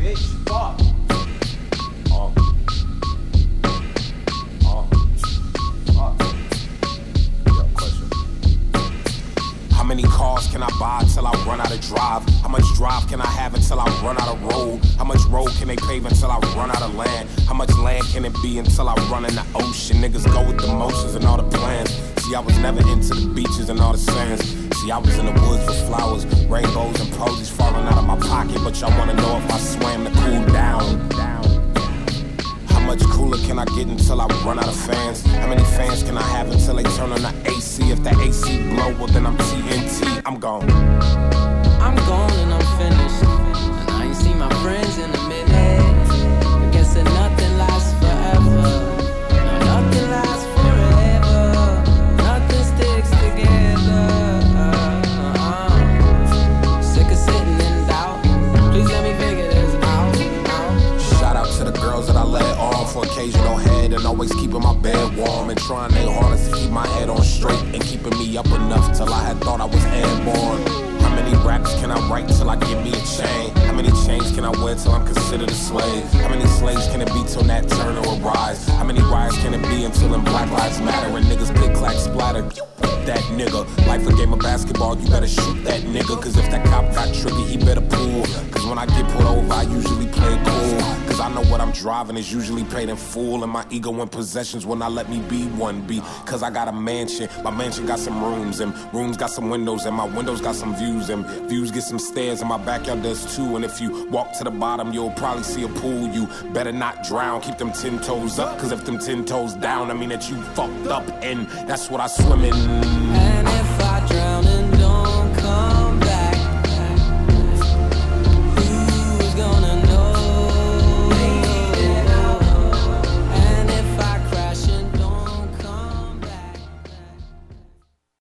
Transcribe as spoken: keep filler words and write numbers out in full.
bitch. Fuck. Oh. Oh. Fuck. Yeah, question. How many cars can I buy till I run out of drive? How much drive can I have until I run out of road? How much road can they pave until I run out of land? How much land can it be until I run in the ocean? Niggas go with the motions and all the plans. See, I was never into the beaches and all the sands. See, I was in the woods with flowers, rainbows and posies falling out of my pocket. But y'all wanna know if I swam to cool down. How much cooler can I get until I run out of fans? How many fans can I have until they turn on the A C? If the A C blow, well then I'm T N T, I'm gone. I'm gone and I'm finished, and I ain't seen my friends in a minute. I guess that nothing lasts forever. No, nothing lasts forever. Nothing sticks together. Uh-uh. Sick of sitting in doubt. Please let me figure this out. out. Shout out to the girls that I let on for occasional head and always keeping my bed warm and trying their hardest to keep my head on straight and keeping me up enough till I had thought I was airborne. How many raps can I write till I get me a chain? How many chains can I wear till I'm considered a slave? How many slaves can it be till Nat Turner will rise? How many riots can it be until them Black Lives Matter and niggas click clack splatter? That nigga, life a game of basketball, you better shoot that nigga. Cause if that cop got triggered, he better pull. Cause when I get pulled over, I usually play it cool. Cause I know what I'm driving is usually paid in full. And my ego and possessions will not let me be one B. Cause I got a mansion, my mansion got some rooms, and rooms got some windows, and my windows got some views, and views get some stairs, and my backyard does too. And if you walk to the bottom, you'll probably see a pool. You better not drown, keep them ten toes up. Cause if them ten toes down, I mean that you fucked up, and that's what I swim in.